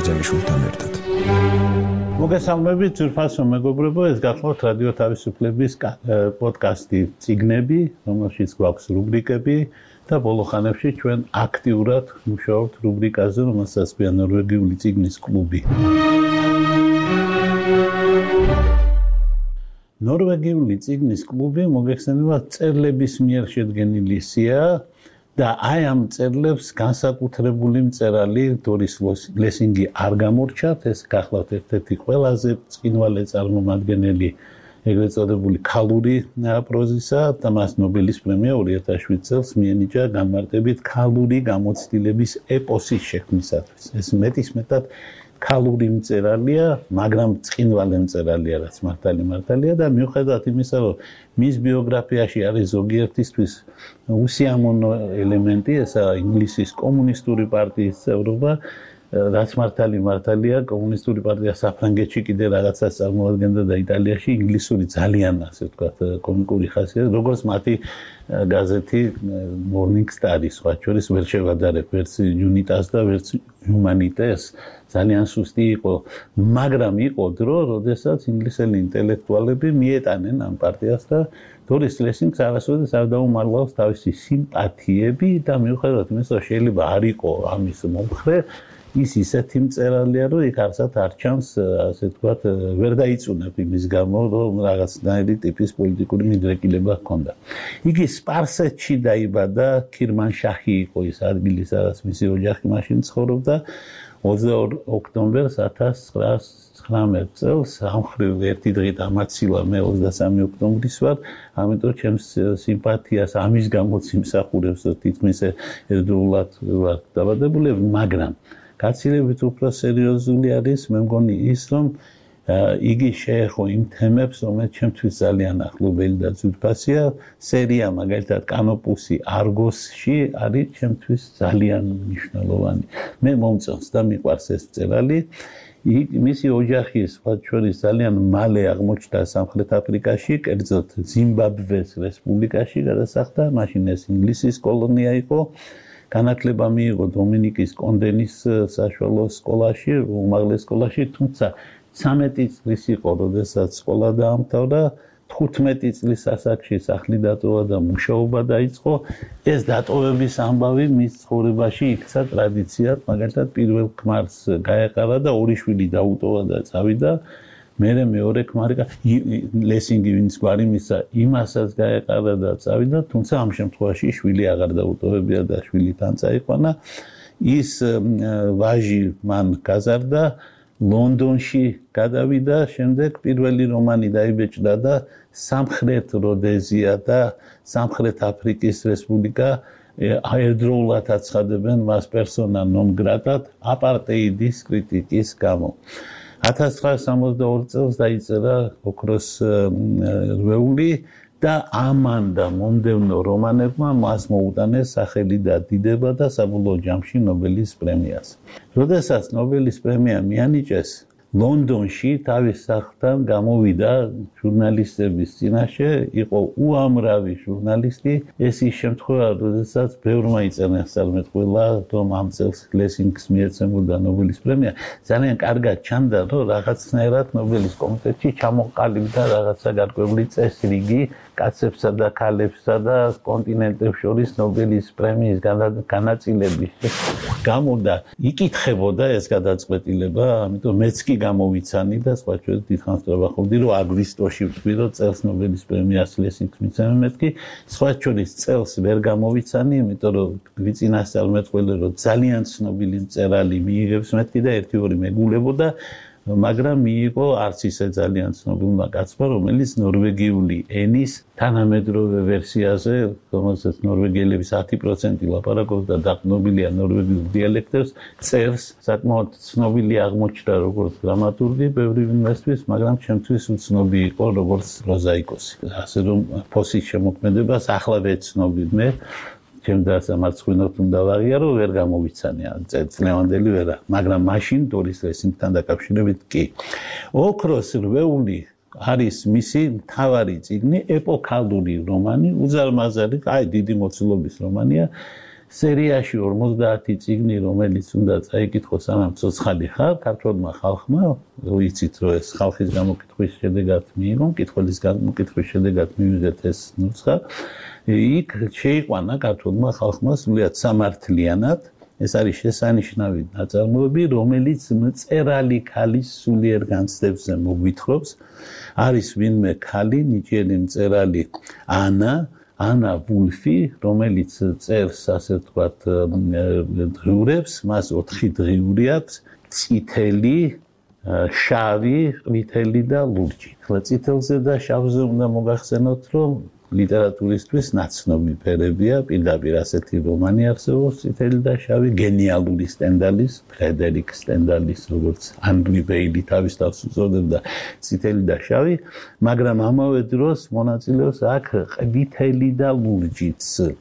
ბერძენიშვილთან ერთად. მოგესალმებით, ძვირფასო მეგობრებო, ეს გახლავთ რადიო თავისუფლების პოდკასტი წიგნები, რომელშიც გვაქვს რუბრიკები და ბოლო ხანებში ჩვენ აქტიურად მუშაობთ რუბრიკაზე, რომელსაც ქვია ნორვეგიული წიგნის კლუბი. ნორვეგიული წიგნის კლუბი მოგეხსენება წერლების მიერ შედგენილი სია და აი ამ წერლებს განსაკუთრებული მწერალი დორის ლესინგი არ გამორჩათ, ეს გახლავთ ერთ-ერთი ყველაზე ბრწყინვალე წარმომადგენელი ეგრეთ წოდებული ქალური პროზისა და მას ნობელის პრემია 2007 წელს მიენიჭა განმარტებით ქალური გამოცდილების ეპოსის შექმნისათვის. ეს მეტისმეტად ქალური მწერალია, მაგრამ ბრწყინვალე მწერალია, რაც მართალია და მიუხედავად იმისა, რომ მის ბიოგრაფიაში არის ზოგიერთისთვის უსიამოვნო ელემენტი, ესაა ინგლისის კომუნისტური პარტიის წევრობა, რაც მართალია, კომუნისტური პარტია საფრანგეთში კიდე რაღაცას წარმოადგენდა და იტალიაში ინგლისური ძალიან, ასე ვთქვათ, კომიკური ხასიათი, როგორც მათი გაზეთი Morning Star-ი, სხვა შორის ვერ შევადარებ ვერც Unitas და ვერც Humanitas, ძალიან სუსტი იყო, მაგრამ იყო დრო, როდესაც ინგლისელი ინტელექტუალები მიეტანენ ამ პარტიას და დორის ლესინგს არასოდეს არ დაუმარლავს თავისი სიმპათიები და მიუხედავად იმისა, შეიძლება არ იყო ამის მომხრე, ის ისეთი მწერალია, რომ იქ არსად არ ჩანს, ასე ვთქვათ, ვერ დაიწუნებ იმის გამო, რომ რაღაცნაირი ტიპის პოლიტიკური მიდრეკილება ჰქონდა. იგი სპარსეთში დაიბადა, ქირმანშაჰი იყო ის ადგილი, სადაც მისი ოჯახი მაშინ ცხოვრობდა. 22 ოქტომბერს 1919 წელს ამხრივ ერთი დღით ამაცილა მე 23 ოქტომბრის ვარ, ამიტომ ჩემს სიმპათიას ამის გამოც იმსახურებს, რომ თითქმის ერთდროულად ვარ დაბადებული, მაგრამ გაცილებით უფრო სერიოზული არის, მე მგონი ის, რომ იგი შეეხო იმ თემებს, რომელიც ჩემთვის ძალიან ახლობელი და ძვირფასია. სერია მაგალითად კანოპუსი არგოსში არის ჩემთვის ძალიან მნიშვნელოვანი. მე მომწონს და მიყვარს ეს მწერალი. მისი ოჯახი სხვა შორის ძალიან მალე აღმოჩნდა სამხრეთ აფრიკაში, კერძოდ ზიმბაბვეს რესპუბლიკაში გადასახდა, მაშინ ეს ინგლისის კოლონია იყო. განათლება მიიღო დომინიკის კონდენის საშუალო სკოლაში, უმაღლეს სკოლაში, თუმცა 13 წლის იყო, როდესაც სკოლა დაამთავრა, 15 წლის ასაკში სახლი დატოვა და მუშაობა დაიწყო. ეს დატოვების ამბავი მის ცხოვრებაში იქცა ტრადიციად, მაგალითად პირველ ქმარს გაეყარა და ორი შვილი დაუტოვა და წავიდა. მერე მეორე ქმარი ლესინგი ვინც გვარი მისცა, იმასაც გაეყარა და წავიდა, თუმცა ამ შემთხვევაში შვილი აღარ დაუტოვებია და შვილი თან წაიყვანა. ის ვაჟი მან გაზარდა, ლონდონში გადავიდა, შემდეგ პირველი რომანი დაიბეჭდა და სამხრეთ როდეზია და სამხრეთ აფრიკის რესპუბლიკა ერთდროულად აცხადებენ მას პერსონა ნონ გრატად აპარტეიდის კრიტიკის გამო. 1962 წელს დაიწერა ოქროს რვეული და ამან და მომდევნო რომანებმა მას მოუტანეს სახელი და დიდება და საბოლოო ჯამში ნობელის პრემიას. როდესაც ნობელის პრემია მიანიჭეს, ლონდონში თავის სახლთან გამოვიდა ჟურნალისტების წინაშე, იყო უამრავი ჟურნალისტი. ეს ის შემთხვევა, როდესაც ბევრმა იწერენ წარმეთყველა, რომ ამ წელს ლესინგს მიეცემოდა ნობელის პრემია, ძალიან კარგად ჩანდა, რომ რაღაცნაირად ნობელის კომიტეტში ჩამოყალიბდა რაღაცა გარკვეული წესრიგი კაცებსა და ქალებსა და კონტინენტებს შორის ნობელის პრემიის განაწილების გამო და იკითხებოდა ეს გადაწყვეტილება, ამიტომ მეც კი გამოვიცანი და სხვა შორის დიდხანს ვთქვი, რომ აგვისტოში ვთქვი, რომ წელს ნობელის პრემიას ლესინგს მიცემენ, მეთქი სხვა შორის წელს ვერ გამოვიცანი, იმიტომ რომ ვიწინასწარმეტყველი, რომ ძალიან ცნობილი მწერალი მიიღებს მეთქი და 1-2 მეგულებოდა, მაგრამ მიიღო არც ისე ძალიან ცნობილმა კაცმა, რომელიც ნორვეგიული ენის თანამედროვე ვერსიაზე, რომელსაც ნორვეგიელების 10% ლაპარაკობს და დაყრდნობილია ნორვეგიულ დიალექტებს, წერს, საკმაოდ ცნობილი აღმოჩნდა როგორც დრამატურგი ბევრი ვინმესთვის, მაგრამ ჩემთვის უცნობი იყო როგორც პროზაიკოსი. ასე რომ ფოსის შემოქმედებას ახლა ვეცნობი მე. ჩემ დასამარცხინოთ უნდა ვაღიარო, ვერ გამოვიცანია, წლევანდელი ვერა, მაგრამ მაშინ დორის ლესინგთან დაკავშირებით კი. ოქროს რვეული არის მისი მთავარი წიგნი, ეპოქალური რომანი, უზარმაზარი, აი დიდი მოცულობის რომანია. სერიაში 50 წიგნი, რომელიც უნდა წაიკითხოს სანამ ცოცხალი ხარ, ქართველმა ხალხმა, ვიცით რომ ეს ხალხის გამოკითხვის შედეგად მიიღო, მკითხველის გამოკითხვის შედეგად მივიღეთ ეს ნუსხა, იქ შეიყვანა ქართველმა ხალხმა სრულიად სამართლიანად, ეს არის შესანიშნავი ნაწარმოები, რომელიც მწერალი ქალის სულიერ განცდებზე მოგვითხრობს, არის ვინმე ქალი, ნიჭიერი მწერალი ანა ვულფი, რომელიც წერს, ასე ვთქვათ, დღიურებს, მას 4 დღიური აქვს, წითელი, შავი, ყვითელი და ლურჯი. ახლა წითელზე და შავზე უნდა მოგახსენოთ, რომ ლიტერატურისთვის ნაცნობი ფერებია, პირდაპირ ასეთი რომანი არსებობს, წითელი და შავი, გენიალური სტენდალის, ფრედერიკ სტენდალის, როგორც ანრი ბეილი თავის თავს უწოდებდა, წითელი და შავი, მაგრამ ამავე დროს მონაწილეობს აქ ყვითელი და ლურჯიც.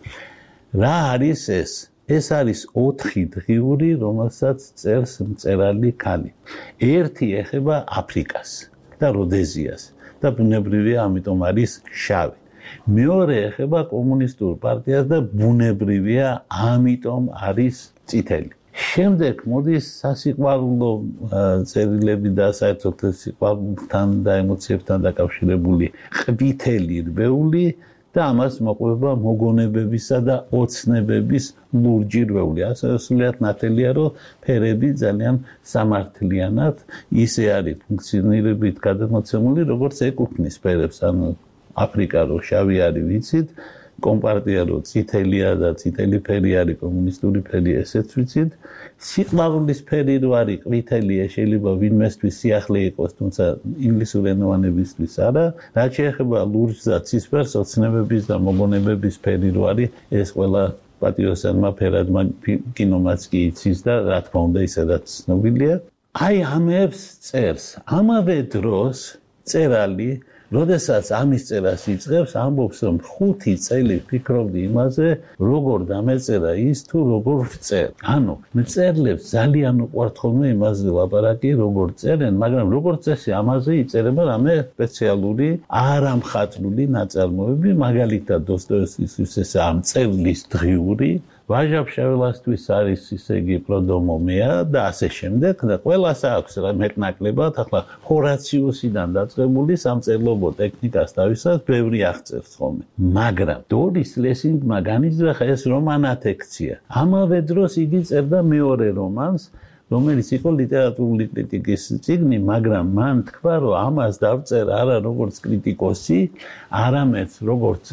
რა არის ეს? ეს არის 4 დღიური, რომელსაც წერს მწერალი ქალი. ერთი ეხება აფრიკას და როდეზიას და ბუნებრივია, ამიტომ არის შავი. მეორე ეხება კომუნისტურ პარტიას და ბუნებრივია, ამიტომ არის წითელი. შემდეგ მოდის სასიყვარულო წერილები და საერთოდ სიყვარულთან და ემოციებთან დაკავშირებული ყვითელი რბეული და ამას მოყვება მოგონებებისა და ოცნებების ლურჯი რბეული. ასე სრულიად ნათელია, რომ ფერები ძალიან სამართლიანად ისე არის ფუნქციონირებით გადამოცემული, როგორც ეკუთვნის ფერებს, ანუ აფრიკა რო შავი არის ვიცით, კომპარტია რო წითელია და წითელი ფერი არის კომუნისტური ფერი, ესეც ვიცით. სიყვარულის ფერი რო არის ყვითელი, შეიძლება ვინმესთვის სიახლე იყოს, თუმცა ინგლისურენოვანებისთვის არა. რაც შეეხება ლურჯს და ცისფერს, ოცნებების და მოგონებების ფერი რო არის, ეს ყველა პატიოსანმა ფერადმა კინომაც კი იცის და რა თქმა უნდა ისედაც ცნობილია. აი ამებს წერს. ამავე დროს წერალი როდესაც ამის წერას იწყებს, ამბობს, რომ 5 წელი ფიქრობდი იმაზე, როგორ დამეწერა ის თუ როგორ ვწერ. ანუ მწერლებს ძალიან უყვართ ხოლმე იმაზე ლაპარაკი, როგორ წერენ, მაგრამ როგორც წესი ამაზე იწერება რამე სპეციალური, არამხატვრული ნაწარმოები, მაგალითად დოსტოევსკისთვის ესაა მწერლის დღიური, ვაჟა-ფშაველასთვის არის ისე იგი პროდომომეა და ასე შემდეგ და ყველას აქვს მეტნაკლებად, ახლა ჰორაციუსიდან დაწყებული სამწერლობო ტექნიკას თავისას ბევრი აღწერს ხოლმე. მაგრამ დორის ლესინგმა განიზრახა ეს რომანათექცია. ამავე დროს იგი წერდა მეორე რომანს, რომელიც იყო ლიტერატურული კრიტიკის წიგნი, მაგრამ მან თქვა, რომ ამას დავწერა არა როგორც კრიტიკოსი, არამედ როგორც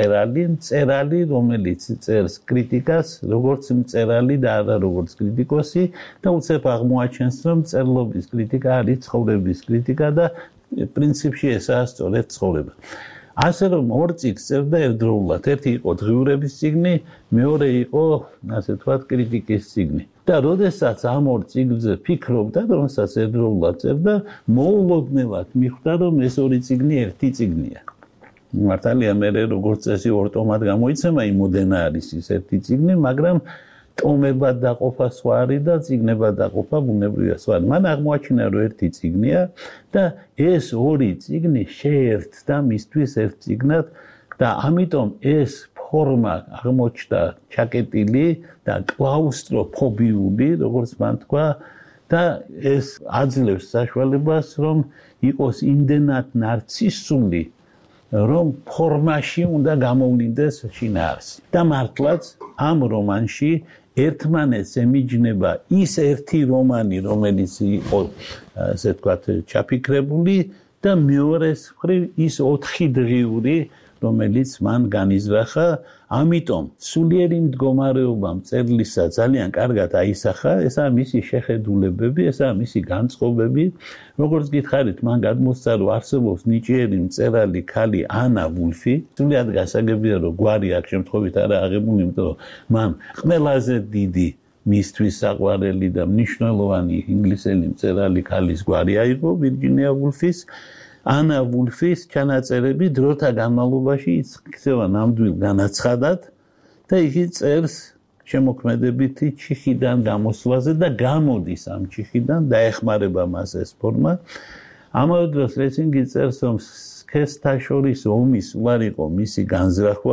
მწერალი, რომელიც წერს კრიტიკას, როგორც მწერალი და არა როგორც კრიტიკოსი და უცებ აღმოაჩენს, რომ მწერლობის კრიტიკა არის ცხოვრების კრიტიკა და პრინციპში ესაა სწორედ ცხოვრება. ასე რომ 2 წიგნს წერდა ერთდროულად. ერთი იყო დღიურების წიგნი, მეორე იყო, ასე ვთქვათ, კრიტიკის წიგნი. და როდესაც ამ 2 წიგნზე ფიქრობდა, რომელსაც ერთდროულად წერდა, მოულოდნელად მიხვდა, რომ ეს 2 წიგნი ერთი წიგნია. მართალია, მე როგორც წესი 2 ტომად გამოიცემა, იმოდენა არის ის ერთი წიგნი, მაგრამ ტომებად დაყოფა სხვა არის და წიგნებად დაყოფა ბუნებრივია სხვა. მან აღმოაჩინა, რომ ერთი წიგნია და ეს 2 წიგნი შეერთდა მისთვის ერთ წიგნად და ამიტომ ეს ფორმა აღმოჩნდა ჩაკეტილი და კლაუსტროფობიული, როგორც მან თქვა, და ეს აძლევს საშუალებას, რომ იყოს იმდენად ნარცისული, რომ ფორმაში უნდა გამოვლინდეს შინაარსი. და მართლაც ამ რომანში ერთმანეთს ემიჯნება ის ერთი რომანი, რომელიც იყო, ასე ვთქვათ, ჩაფიქრებული და მეორეს მხრივ ის 4 დღიური, რომელიც მან განიზრახა, ამიტომ სულიერი მდგომარეობა მწერლისა ძალიან კარგად აისახა, ესაა მისი შეხედულებები, ესაა მისი განწყობები. როგორც გითხარით, მან გადმოსცა, რომ არსებობს ნიჭიერი მწერალი ქალი ანა ვულფი, სულიად გასაგებია, რომ გვარი აქ შემთხვევით არა აღებული, იმიტომ რომ მან ყველაზე დიდი მისთვის საყვარელი და მნიშვნელოვანი ინგლისელი მწერალი ქალის გვარი აიღო, ვირჯინია ვულფის. ანა ვულფის ჩანაწერები დროთა განმავლობაში იქცევა ნამდვილ განაცხადად და იგი წერს შემოქმედებითი ჩიხიდან გამოსვლაზე და გამოდის ამ ჩიხიდან და ეხმარება მას ეს ფორმა. ამავე დროს ლესინგი წერს, რომ სქესთა შორის ომის უარ იყო მისი განზრახვა,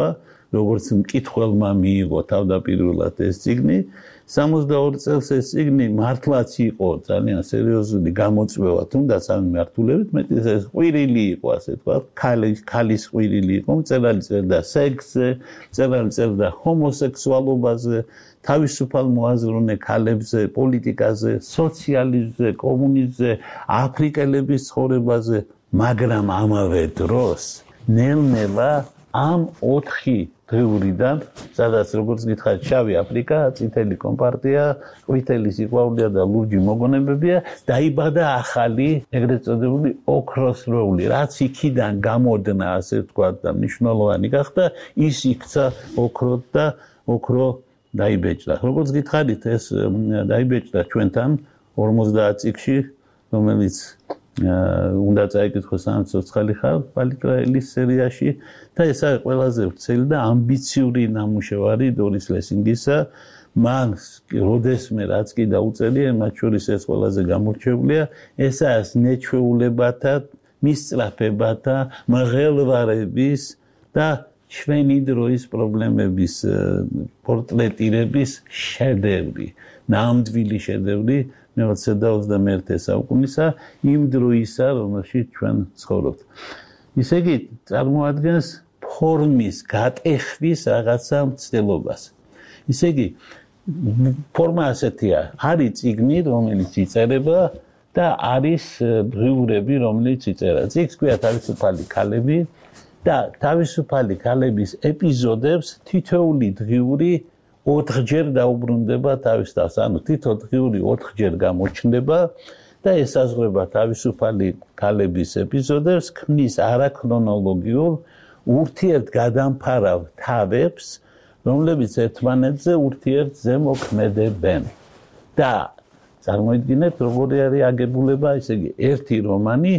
როგორც მკითხველმა მიიღო თავდაპირველად ეს წიგნი 62 წელს ეს წიგნი მართლაც იყო ძალიან სერიოზული გამოწვევა თუნდაც ამ მიმართულებით მეტიც ეს ყვირილი იყო ასე ვთქვათ ქალის ყვირილი იყო მწერალი წერდა სექსზე მწერალი წერდა ჰომოსექსუალობაზე თავისუფალ მოაზროვნე ქალებზე პოლიტიკაზე სოციალიზმზე კომუნიზმზე აფრიკელების ცხოვრებაზე მაგრამ ამავე დროს ნელ-ნელა ამ 4 დღეურიდან, სადაც როგორც გითხარით, შავი აფრიკა, წითელი კომპარტია, ყვითელი სიყვარულია და ლურჯი მოგონებებია, დაიბადა ახალი, ეგრეთ წოდებული ოქროსრეული, რაც იქიდან გამოდნა, ასე ვთქვათ, და მნიშვნელოვანი გახდა, ის იქცა ოქროთ და ოქრო დაიბეჭდა. როგორც გითხარით, ეს დაიბეჭდა ჩვენთან 50 წიგნში, რომელიც უნდა წაიკითხოს ამ ცოცხალი ხარ პალიტრაელის სერიაში და ეს არის ყველაზე ვრცელი და ამბიციური ნამუშევარი დორის ლესინგისა. მან როდესმე რაც კი დაუწერია, მათ შორის ეს ყველაზე გამორჩეულია, ეს არის ნეჩვეულებათა, მისწრაფებათა, მღელვარების და ჩვენი დროის პრობლემების პორტრეტირების შედევრი, ნამდვილი შედევრი 20-21 საუკუნისა იმ დროისა, რომელშიც ჩვენ ცხოვრობთ. ისე იგი წარმოადგენს ფორმის გატეხვის რაღაცა მცდელობას. ისე იგი ფორმა ასეთია, არის წიგნი, რომელიც იწერება და არის დღიურები, რომელიც იწერა. წიგნს ქვია თავისუფალი ქალები და თავისუფალი ქალების ეპიზოდებს თითოეული დღიური 4-ჯერ დაუბრუნდება თავის თავს, ანუ თითო დღიური 4-ჯერ გამოჩნდება და ესაზღვრება თავისუფალი ქალების ეპიზოდებს, ქმნის არაქრონოლოგიურ ურთიერთგადამფარავ თავებს, რომლებიც ერთმანეთზე ურთიერთზე მოქმედებენ. და წარმოიდგინეთ, როგორი არის აგებულება, ესე იგი, ერთი რომანი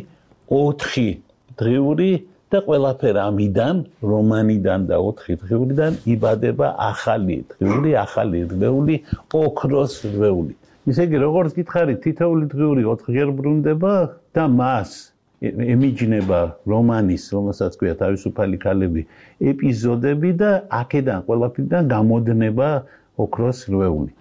4 დღიური და ყველაფერ ამიდან, რომანიდან და 4 დღეურიდან იბადება ახალი დღეული, ახალი დღეული, ოქროს დღეული. ისე იგი, როგორც გითხარით, თითოეული დღეული 4-ჯერ ბრუნდება და მას ემიჯნება რომანის, რომელსაც ქვია თავისუფალი ქალები, ეპიზოდები და აქედან ყველაფერიდან გამოდნება ოქროს დღეული.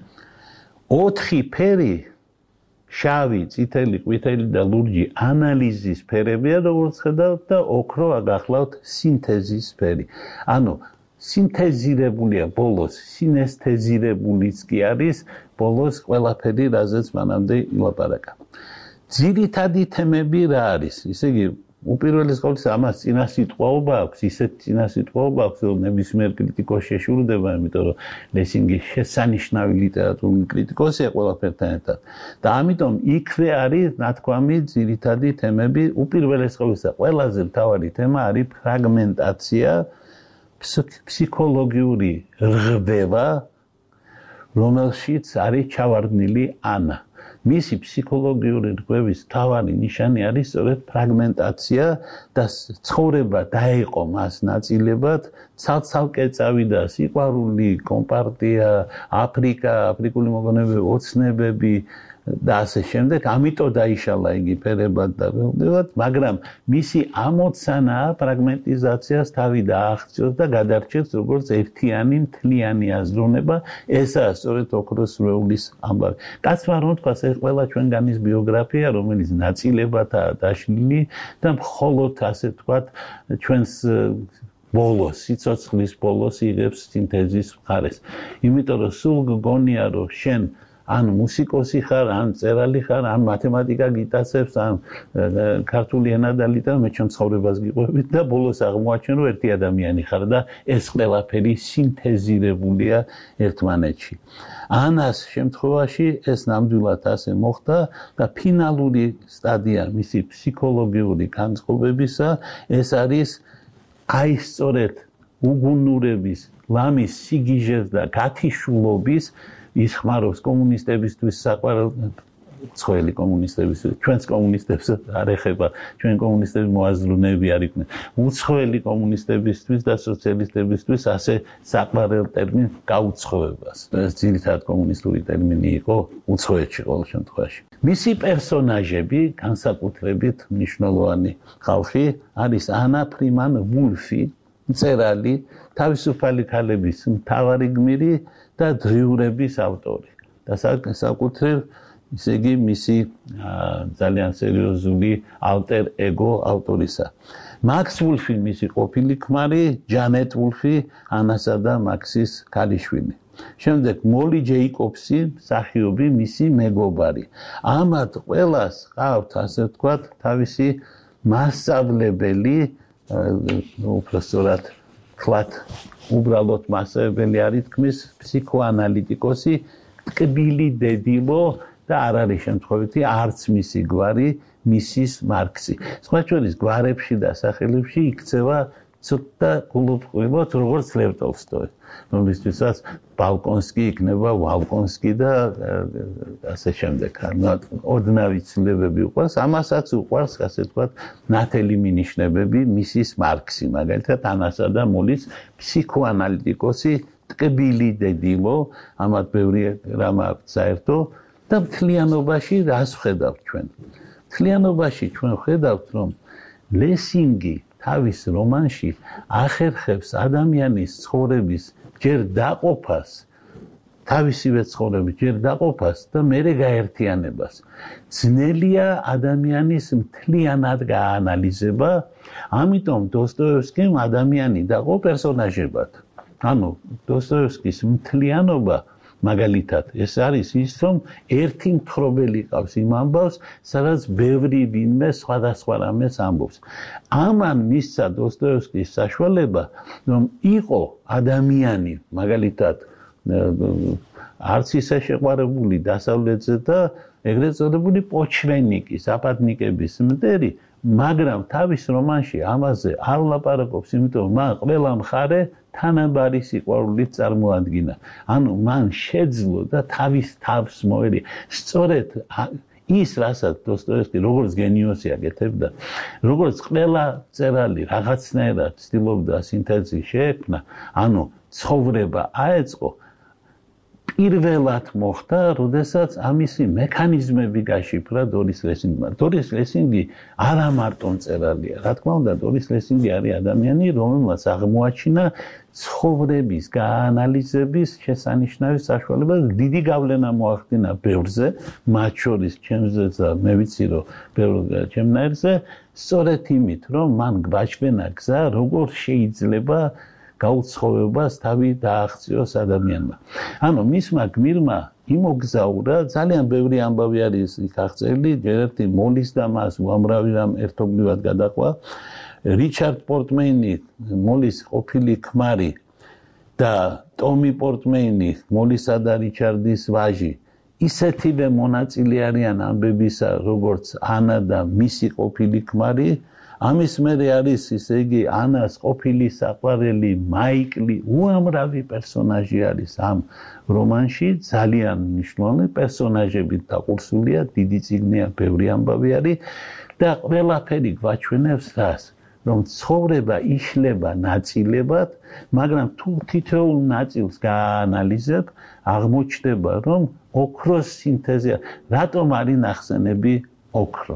4 ფერი შავი, წითელი, ყვითელი და ლურჯი ანალიზის ფერებია, როგორც ხედავთ და ოქრო გახლავთ სინთეზის ფერი. ანუ სინთეზირებულია ბოლოს, სინესთეზირებულიც კი არის ბოლოს ყველაფერი, რაზეც მანამდე ილაპარაკა. ძირითადი თემები რა არის? ისე იგი, უპირველეს ყოვლისა ამას წინასიტყვაობა აქვს, ისეთ წინასიტყვაობა აქვს, რომ ნებისმიერ კრიტიკოსს შეშურდება, იმიტომ რომ ლესინგი შესანიშნავი ლიტერატურული კრიტიკოსია ყველაფერთან ერთად. და ამიტომ იქვე არის ნათქვამი ძირითადი თემები, უპირველეს ყოვლისა ყველაზე მთავარი თემა არის ფრაგმენტაცია, ფსიქოლოგიური რღვევა, რომელშიც არის ჩავარდნილი ანა. მისი ფსიქოლოგიური რღვევის მთავარი ნიშანი არის სწორედ ფრაგმენტაცია და ცხოვრება დაეყო მას ნაწილებად, ცალ-ცალკე წავიდა სიყვარული, კომპარტია, აფრიკა, აფრიკული მოგონებები, ოცნებები და ასე შემდეგ, ამიტომ დაიშალა იგი ფერებად და ველებად, მაგრამ მისი ამოცანაა ფრაგმენტიზაციას თავი დააღწიოს და გადარჩეს როგორც ერთიანი მთლიანი აზროვნება, ესაა სწორედ ოქროს რვეულის ამბავი. კაცმა რომ თქვას, ეს ყველა ჩვენგანის ბიოგრაფია, რომელიც ნაწილებადაა დაშლილი და მხოლოდ ასე ვთქვათ, ჩვენს ბოლოს, სიცოცხლის ბოლოს იღებს სინთეზის მხარეს. იმიტომ რომ სულ გგონია რომ შენ ან მუსიკოსი ხარ, ან მწერალი ხარ, ან მათემატიკა გიტაცებს, ან ქართული ენა და ლიტერატურა, მე ჩემ ცხოვრებას გიყვებით და ბოლოს აღმოაჩენ რომ ერთი ადამიანი ხარ და ეს ყველაფერი სინთეზირებულია ერთმანეთში. ანას შემთხვევაში ეს ნამდვილად ასე მოხდა და ფინალური სტადია მისი ფსიქოლოგიური განწყობებისა ეს არის აი სწორედ უგუნურების, ლამის სიგიჟეს და გათიშულობის ის ხმარობს კომუნისტებისთვის საყვარელ ცხოველი კომუნისტებისთვის, ჩვენს კომუნისტებს არ ეხება, ჩვენ კომუნისტები მოაზროვნეები არ იყვნენ. უცხოელი კომუნისტებისთვის და სოციალისტებისთვის ასე საყვარელ ტერმინს გაუცხოებას. ეს ძირითადად კომუნისტური ტერმინი იყო უცხოეთში ყოველ შემთხვევაში. მისი პერსონაჟები, განსაკუთრებით მნიშვნელოვანი ხალხი არის ანა ფრიმან ვულფი, მწერალი, თავისუფალი ქალების მთავარი გმირი და დღიურების ავტორი. და საკუთრებ ისე იგი მისი ძალიან სერიოზული ალტერ ეგო ავტორისა. მაქს ვულფი მისი ყოფილი ქმარი, ჯანეტ ვულფი, ანასა და მაქსის ქალიშვილი. შემდეგ მოლი ჯეიკობსი, მსახიობი, მისი მეგობარი. ამათ ყველას ყავთ, ასე ვთქვათ, თავისი მასწავლებელი, უბრალოდ ვთქვათ, უბრალოდ მასწავლებელი არის თქმის ფსიქოანალიტიკოსი, ტკბილი დედილო და არ არის შემთხვევითი არც მისი გვარი, მისის მარქსი. სხვა შორის გვარებში და სახელებში იქცევა ცოტა გულუბრყვილოდ, როგორც ლევ ტოლსტოი, რომლისთვისაც ბალკონსკი იქნება ვალკონსკი და ასე შემდეგ. ოდნავი ცვლილებები უყვარს, ამასაც უყვარს, ასე ვთქვათ, ნათელი მინიშნებები, მისის მარქსი, მაგალითად, ანასა და მოლის ფსიქოანალიტიკოსი, ტკბილი დედილო, ამათ ბევრი რამ აქვს საერთო და მთლიანობაში რას ვხედავთ ჩვენ? მთლიანობაში ჩვენ ვხედავთ, რომ ლესინგი თავის რომანში ახერხებს ადამიანის ცხოვრების ჯერ დაყოფას, თავისივე ცხოვრების ჯერ დაყოფას და მერე გაერთიანებას. ძნელია ადამიანის მთლიანად გაანალიზება, ამიტომ დოსტოევსკიმ ადამიანი დაყო პერსონაჟებად. ანუ დოსტოევსკის მთლიანობა მაგალითად ეს არის ის, რომ ერთი მთხრობელი ყავს იმ ამბავს, სადაც ბევრი ვინმე სხვადასხვა რამეს ამბობს. ამან მისცა დოსტოევსკის საშუალება, რომ იყო ადამიანი, მაგალითად, არც ისე შეყვარებული დასავლეთზე და ეგრეთ წოდებული პოჩვენიკი, ზაპადნიკების მტერი, მაგრამ თავის რომანში ამაზე არ ლაპარაკობს, იმიტომ მან ყველა მხარე თანაბარი სიყვარულით წარმოადგინა. ანუ მან შეძლო და თავის თავს მოერია. სწორედ ის, რასაც დოსტოევსკი როგორც გენიოსი აკეთებდა, როგორც ყველა მწერალი რაღაცნაირად ცდილობდა სინთეზი შეექმნა, ანუ ცხოვრება აეწყო, პირველად მოხდა, როდესაც ამისი მექანიზმები გაშიფრა დორის ლესინგმა. დორის ლესინგი არა მარტო მწერალია, რა თქმა უნდა, დორის ლესინგი არის ადამიანი, რომელმაც აღმოაჩინა ცხოვრების გაანალიზების შესანიშნავი საშუალება, დიდი გავლენა მოახდინა ბევრზე, მათ შორის ჩემზეც და მე ვიცი, რომ ჩემნაირზე, სწორედ იმით, რომ მან გვაჩვენა გზა, როგორ შეიძლება გაუცხოვებას თავი დააღწიოს ადამიანმა. ანუ მისმა გმირმა იმოგზაურა, ძალიან ბევრი ამბავი არის იქ აღწერილი, ჯერ ერთი მოლის და მას უამრავი რამ ერთობლივად გადაყვა. რიჩარდ პორტმეინი, მოლის ყოფილი ქმარი და ტომი პორტმეინი, მოლისა და რიჩარდის ვაჟი, ისეთივე მონაწილე არიან ამბებისა, როგორც ანა და მისი ყოფილი ქმარი. ამის მერე არის, ისე იგი, ანას ყოფილი საყვარელი მაიკლი, უამრავი პერსონაჟი არის ამ რომანში, ძალიან მნიშვნელოვანი პერსონაჟებით დაყურსულია, დიდი წიგნია, ბევრი ამბავი არის და ყველაფერი გვაჩვენებს რას, რომ ცხოვრება იშლება ნაწილებად, მაგრამ თუ თითოეულ ნაწილს გააანალიზებ, აღმოჩნდება, რომ ოქროს სინთეზია. რატომ არის ნახსენები ოქრო?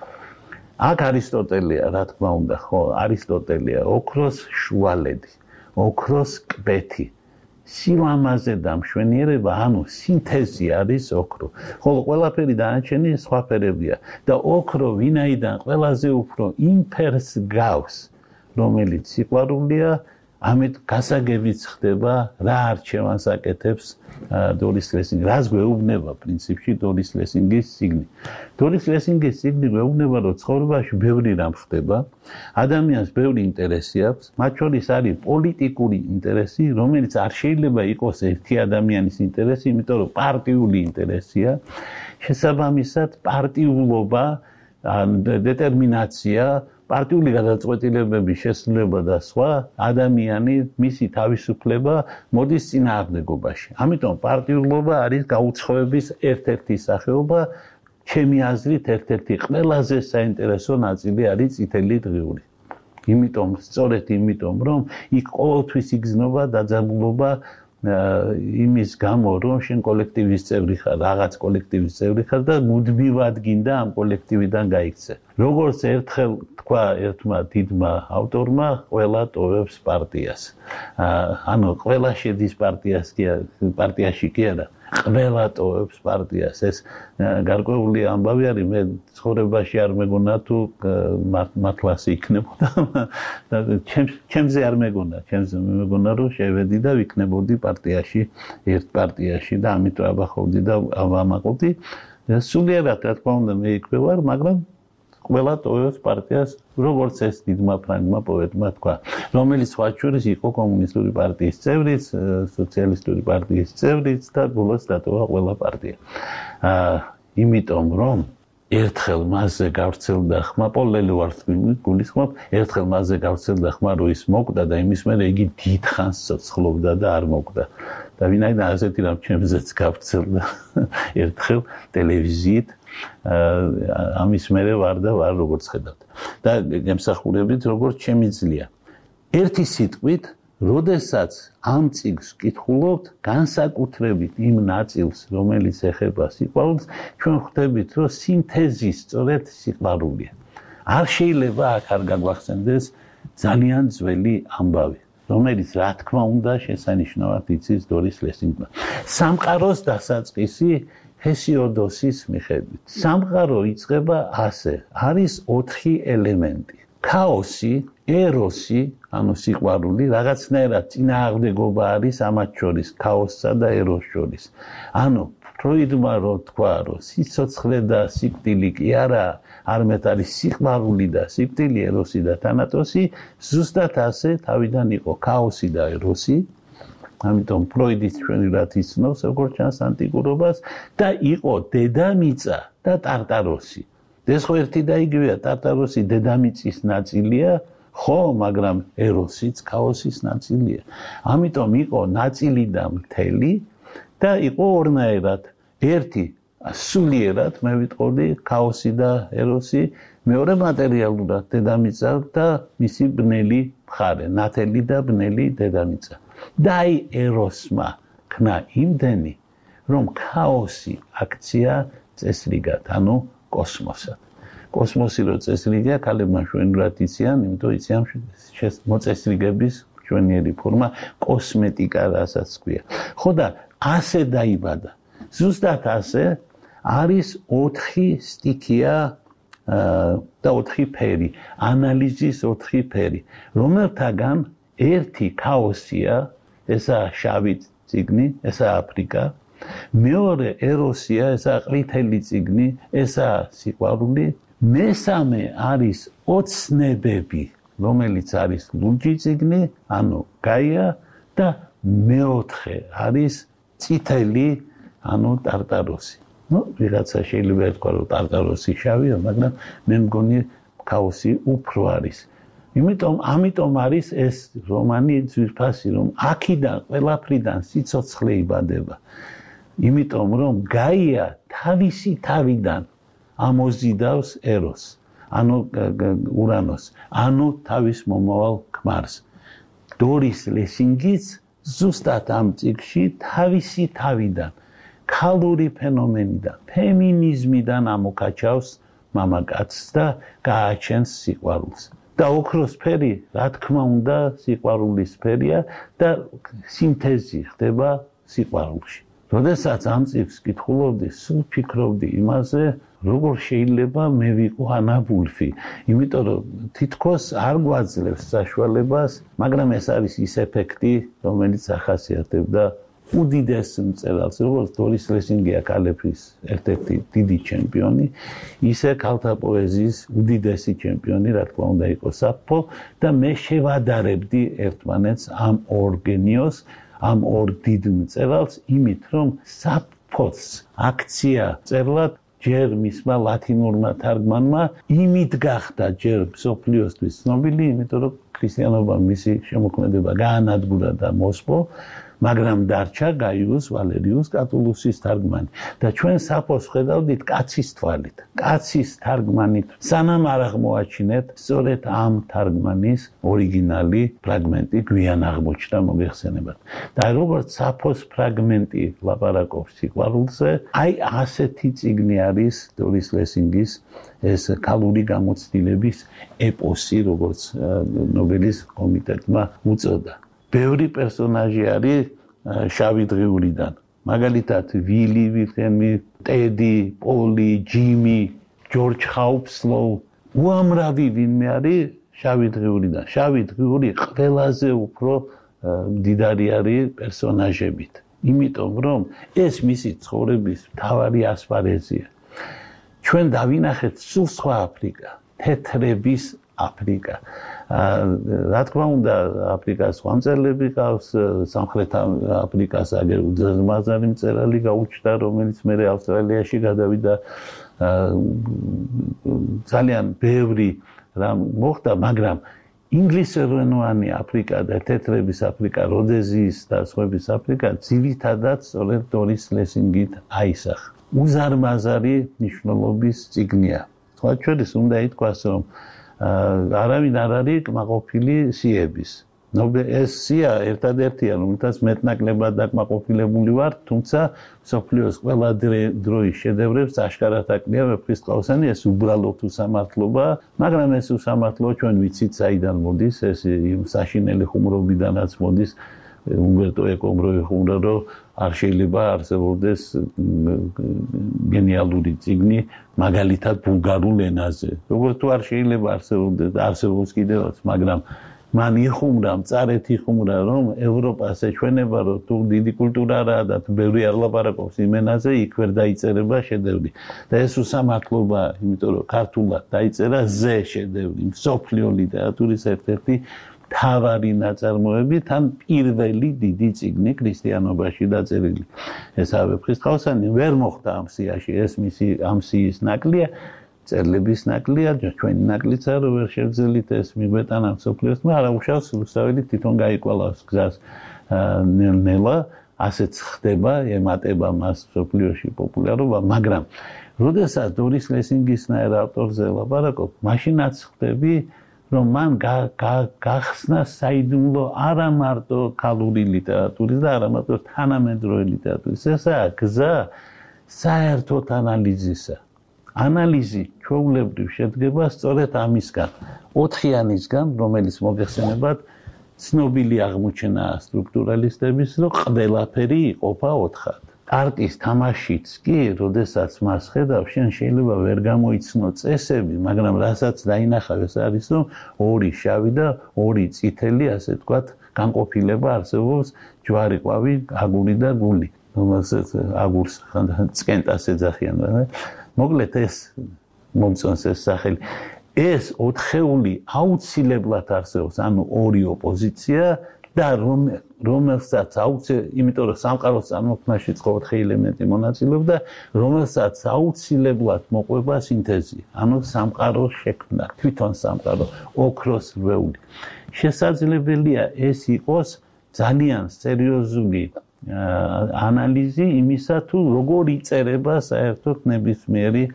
აქ არისტოტელეა, რა თქმა უნდა, ხო, არისტოტელეა, ოქროს შუალედი, ოქროს კვეთი, სილამაზე და მშვენიერება, ანუ სინთეზი არის ოქრო. ხოლო ყველაფერი დანარჩენი სხვა ფერებია და ოქრო ვინაიდან ყველაზე უფრო იმ ფერს გავს, რომელიც სიყვარულია, ამით გასაგებიც ხდება, რა არჩევანს აკეთებს დორის ლესინგი. რას გვეუბნება პრინციპში დორის ლესინგის წიგნი? დორის ლესინგის წიგნი გვეუბნება, რომ ცხოვრებაში ბევრი რამ ხდება, ადამიანს ბევრი ინტერესი აქვს, მათ შორის არის პოლიტიკური ინტერესი, რომელიც არ შეიძლება იყოს ერთი ადამიანის ინტერესი, იმიტომ რომ პარტიული ინტერესია, შესაბამისად პარტიულობა, დეტერმინაცია, პარტიული გადაწყვეტილებების შესრულება და სხვა, ადამიანი, მისი თავისუფლება მოდის წინააღმდეგობაში. ამიტომ პარტიულობა არის გაუცხოების ერთ-ერთი სახეობა, ჩემი აზრით ერთ-ერთი ყველაზე საინტერესო ნაწილი არის წითელი დღიური. იმიტომ, სწორედ იმიტომ, რომ იქ ყოველთვის იგრძნობა დაძაბულობა იმის გამო, რომ შენ კოლექტივის წევრი ხარ, რაღაც კოლექტივის წევრი ხარ და მუდმივად გინდა ამ კოლექტივიდან გაიქცე. როგორც ერთხელ თქვა ერთმა დიდმა ავტორმა, ყველა ტოვებს პარტიას. ანუ ყველა შედის პარტიაში კი არა. ყველა ტოვებს პარტიას. ეს გარკვეული ამბავი არის, მე ცხოვრებაში არ მეგონა თუ მართლაც იქნებოდა. ჩემზე არ მეგონა, ჩემზე მეგონა რომ შევედი და ვიქნებოდი პარტიაში, ერთ პარტიაში და ამით ვაბახავდი და ვამაყობდი. სულიერად რა თქმა უნდა მე იქვე ვარ, მაგრამ ყველა ტოვებს პარტიას, როგორც ეს დიდმა ფრანგმა პოეტმა თქვა, რომელიც სხვა შორის იყო კომუნისტური პარტიის წევრიც, სოციალისტური პარტიის წევრიც და ბოლოს დატოვა ყველა პარტია. იმიტომ რომ ერთხელ მასზე გავრცელდა ხმა, პოლელი ვარ გულისხმობ, ერთხელ მასზე გავრცელდა ხმა, რომ ის მოკვდა და იმის მერე იგი დიდხანს ცოცხლობდა და არ მოკვდა. და ვინაიდან ასეთი რამ ჩემზეც გავრცელდა ერთხელ ტელევიზიით ამის მერე ვარ და ვარ როგორც ხედავთ. და ემსახურებით როგორც შემიძლია. ერთი სიტყვით, როდესაც ამ წიგნს ვკითხულობთ, განსაკუთრებით იმ ნაწილს, რომელიც ეხება სიყვარულს, ჩვენ ხვდებით, რომ სინთეზი სწორედ სიყვარულია. არ შეიძლება აქ არ გაგვახსენდეს ძალიან ძველი ამბავი, რომელიც რა თქმა უნდა შესანიშნავად იცის დორის ლესინგმა. სამყაროს დასაწყისი ჰესიოდოსის მიხედვით. სამყარო იწყება ასე. არის 4 ელემენტი. ქაოსი, ეროსი, ანუ სიყვარული, რაღაცნაირად წინააღმდეგობა არის ამათ შორის, ქაოსსა და ეროს შორის. ანუ ფროიდმა რო თქვა, რომ სიცოცხლე და სიკვდილი კი არა, არამედ არის სიყვარული და სიკვდილი, ეროსი და თანატოსი, ზუსტად ასე თავიდან იყო ქაოსი და ეროსი. ამიტომ ფროიდის ჩვენი რაც იცნობს, როგორც ჩანს ანტიკურობას და იყო დედამიწა და ტარტაროსი. ეს ხო ერთი და იგივეა, ტარტაროსი დედამიწის ნაწილია, ხო, მაგრამ ეროსიც ქაოსის ნაწილია. ამიტომ იყო ნაწილი და მთელი და იყო ორნაირად. ერთი სულიერად, მე ვიტყოდი, ქაოსი და ეროსი, მეორე მატერიალურად დედამიწა და მისი ბნელი მხარე, ნათელი და ბნელი დედამიწა. და აი ეროსმა ქნა იმდენი, რომ ქაოსი აქცია წესრიგად, ანუ კოსმოსად. კოსმოსი რო წესრიგია, ქალებმა შვენურად იციან, იმიტომ იციან მოწესრიგების ჩვენიერი ფორმა, კოსმეტიკა რასაც ქვია. ხო და ასე დაიბადა. ზუსტად ასე არის 4 სტიქია და 4 ფერი, ანალიზის 4 ფერი, რომელთაგან ერთი ქაოსია, ესაა შავი წიგნი, ესაა აფრიკა. მეორე ეროსია, ესაა ყვითელი წიგნი, ესაა სიყვარული. მესამე არის ოცნებები, რომელიც არის ლურჯი წიგნი, ანუ გაია და მეოთხე არის წითელი, ანუ ტარტაროსი. ვიღაცა შეიძლება ეთქვა, რომ ტარტაროსი შავია, მაგრამ მე მგონი ქაოსი უფრო არის. ამიტომ არის ეს რომანი ძვირფასი, რომ აქიდან ყველაფრიდან სიცოცხლე იბადება. იმიტომ რომ გაია თავისი თავიდან ამოზიდავს ეროს, ანუ ურანოს, ანუ თავის მომავალ ქმარს. დორის ლესინგიც ზუსტად ამ წიგნში თავისი თავიდან, ქალური ფენომენიდან, ფემინიზმიდან ამოკაჩავს მამაკაცს და გააჩენს სიყვარულს. და ოქროს ფერი, რა თქმა უნდა, სიყვარულის ფერია და სინთეზი ხდება სიყვარულში. როდესაც ამ წიგნს კითხულობდი, სულ ფიქრობდი იმაზე, როგორ შეიძლება მე ვიყო ანა ვულფი. იმიტომ რომ თითქოს არ გვაძლევს საშუალებას, მაგრამ ეს არის ის ეფექტი, რომელიც ახასიათებდა უდიდეს მწერალს, როგორც დორის ლესინგია ქალების ერთ-ერთი დიდი ჩემპიონი, ისე ქალთა პოეზიის უდიდესი ჩემპიონი, რა თქმა უნდა, იყო საფო და მე შევადარებდი ერთმანეთს ამ ორ გენიოს, ამ ორ დიდ მწერალს, იმით რომ საფოს აქცია წერლად ჯერ მისმა ლათინურმა თარგმანმა იმით გახდა ჯერ მსოფლიოსთვის ცნობილი, იმიტომ რომ ქრისტიანობა მისი შემოქმედება გაანადგურა და მოსპო, მაგრამ დარჩა გაიუს ვალერიუს კატულუსის თარგმანი და ჩვენ საფოს ხედავდით კაცის თვალით. კაცის თარგმანით სანამ არ აღმოაჩინეთ სწორედ ამ თარგმანის ორიგინალი ფრაგმენტი გვიან აღმოჩნდა მოგეხსენებათ. და როგორც საფოს ფრაგმენტი ლაპარაკობს სიყვარულზე, აი ასეთი წიგნი არის დორის ლესინგის ეს ქალური გამოცდილების ეპოსი, როგორც ნობელის კომიტეტმა უწოდა. ბევრი პერსონაჟი არის შავი დღიურიდან. მაგალითად, ვილი, ვილჰელმი, ტედი, პოლი, ჯიმი, ჯორჯ ჰაუპსლოუ, უამრავი ვინმე არის შავი დღიურიდან. შავი დღიური ყველაზე უფრო მდიდარი არის პერსონაჟებით. იმიტომ რომ ეს მისი ცხოვრების მთავარი ასპარეზია. ჩვენ დავინახეთ სულ სხვა აფრიკა, თეთრების აფრიკა. რა თქმა უნდა, აფრიკას სხვა მწერლები ყავს, სამხრეთ აფრიკას აგერ უძმაზარი მწერალი გაუჩნდა, რომელიც მერე ავსტრალიაში გადავიდა. ძალიან ბევრი რამ მოხდა, მაგრამ ინგლისურენოვანი აფრიკა და თეთრების აფრიკა, როდეზიის და სხვების აფრიკა ძირითადად სწორედ დორის ლესინგით აისახა. უზარმაზარი მნიშვნელობის წიგნია. სხვა შორის უნდა ითქვას, რომ არავინ არ არის კმაყოფილი სიების. ეს სია ერთადერთია, რომელთაც მეტნაკლებად დაკმაყოფილებული ვარ, თუმცა მსოფლიოს ყველა დროის შედევრებს აშკარად აკნია ვეფხისტყაოსანი, ეს უბრალოდ უსამართლობა, მაგრამ ეს უსამართლობა ჩვენ ვიცით საიდან მოდის, ეს იმ საშინელი ხუმრობიდანაც მოდის. უმბერტო ეკომ რო ეხუმრა, რომ არ შეიძლება არსებობდეს გენიალური წიგნი მაგალითად ბულგარულ ენაზე. როგორც თუ არ შეიძლება არსებობს კიდევაც, მაგრამ მან იხუმრა, მწარეთ იხუმრა, რომ ევროპას ეჩვენება, რომ თუ დიდი კულტურა არაა და თუ ბევრი არ ლაპარაკობს იმ ენაზე, იქ ვერ დაიწერება შედევრი. და ეს უსამართლობა, იმიტომ რომ ქართულად დაიწერა ზე შედევრი, მსოფლიო ლიტერატურის ერთ-ერთი თავარი ნაწარმოები, თან პირველი დიდი წიგნი ქრისტიანობაში დაწერილი. ესა ვეფხისტყაოსანი ვერ მოხდა ამ სიაში, ეს მისი ამ სიის ნაკლია, წერლების ნაკლია, ჩვენი ნაკლიც არა, ვერ შევძელით ეს მიგვეტანა მსოფლიოს, მაგრამ არ უშავს რუსთაველი თვითონ გაიკვალავს გზას ნელ-ნელა, ასეც ხდება, ემატება მას მსოფლიოში პოპულარობა, მაგრამ როდესაც დორის ლესინგისნაირ ავტორზე ლაპარაკობ, მაშინაც ხდები რომ მან გახსნა საიდუმლო არა მარტო ქალური ლიტერატურის და არა მარტო თანამედროვე ლიტერატურის, ესაა გზა საერთოდ ანალიზისა. ანალიზი ჩვეულებრივ შედგება სწორედ ამისგან, 4-იანისგან, რომელიც მოგეხსენებათ, ცნობილი აღმოჩენაა სტრუქტურალისტების, რომ ყველაფერი იყოფა 4-ად. არტის თამაშიც კი, როდესაც მას ხედავ, შენ შეიძლება ვერ გამოიცნო წესები, მაგრამ რასაც დაინახავ ეს არის, რომ 2 შავი და 2 წითელი, ასე ვთქვათ, განყოფილება არსებობს ჯვარი, ყვავი, აგური და გული, რომელსაც აგურს წკენტას ეძახიან. მოკლედ ეს მომწონს ეს სახელი. ეს 4-ეული აუცილებლად არსებობს, ანუ 2 ოპოზიცია და რომელსაც იმიტომ რომ სამყაროს წარმოქმნაში 4 ელემენტი მონაწილეობდა, რომელსაც აუცილებლად მოყვება სინთეზი, ანუ სამყაროს შექმნა, თვითონ სამყარო, ოქროს რვეული. შესაძლებელია ეს იყოს ძალიან სერიოზული ანალიზი იმისა, თუ როგორ იწერება საერთოდ ნებისმიერი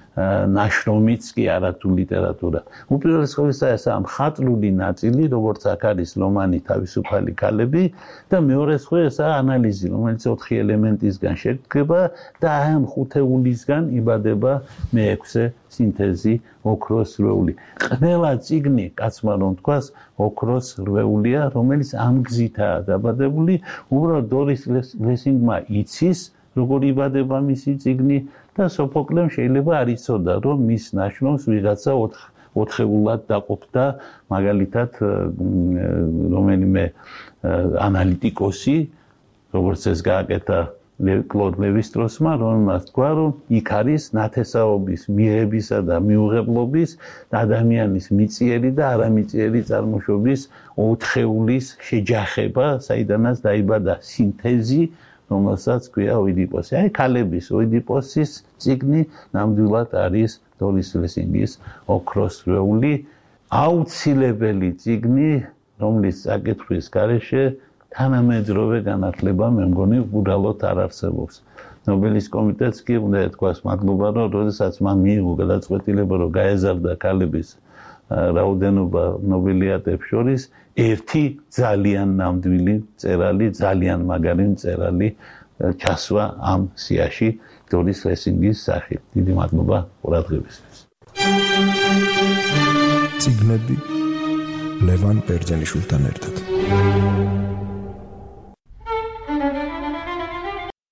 ნაშრომიც კი არა თუ ლიტერატურა. უპირველეს ყოვლისა ესაა მხატვრული ნაწილი, როგორც აქ არის რომანი თავისუფალი ქალები და მეორეს ხო ესაა ანალიზი, რომელიც 4 ელემენტისგან შედგება და ამ 5-ეულისგან იბადება მე-6 სინთეზი, ოქროს რვეული. ყველა წიგნი, კაცმა რომ თქვას, ოქროს რვეულია, რომელიც ამ გზითაა დაბადებული, უბრალოდ დორის ლესინგმა იცის, როგორ იბადება მისი წიგნი და სოფოკლემ შეიძლება არ იცოდა, რომ მის ნაშრომს ვიღაცა 4-ეულად დაყოფდა, მაგალითად რომელიმე ანალიტიკოსი, როგორც ეს გააკეთა კლოდ ლევისტროსმა, რომელმაც თქვა, რომ იქ არის ნათესაობის, მიღებისა და მიუღებლობის და ადამიანის მიწიერი და არამიწიერი წარმოშობის 4-ეულის შეჯახება, საიდანაც დაიბადა სინთეზი, რომელსაც ქვია ოიდიპოსი. აი ქალების ოიდიპოსის წიგნი ნამდვილად არის დორის ლესინგის ოქროს რვეული, აუცილებელი წიგნი, რომლის საკითხვის გარეშე თანამედროვე განათლება მე მგონი უბრალოდ არ არსებობს. ნობელის კომიტეტს კი უნდა ეთქვას მადლობა, რომ როდესაც მან მიიღო გადაწყვეტილება, რომ გაეზარდა ქალების რაოდენობა ნობელიატებს შორის, ერთი ძალიან ნამდვილი მწერალი, ძალიან მაგარი მწერალი ჩასვა ამ სიაში დორის ლესინგის სახით. დიდი მადლობა ყურადღებისთვის. ციგნები ლევან ბერძენიშვილთან ერთად.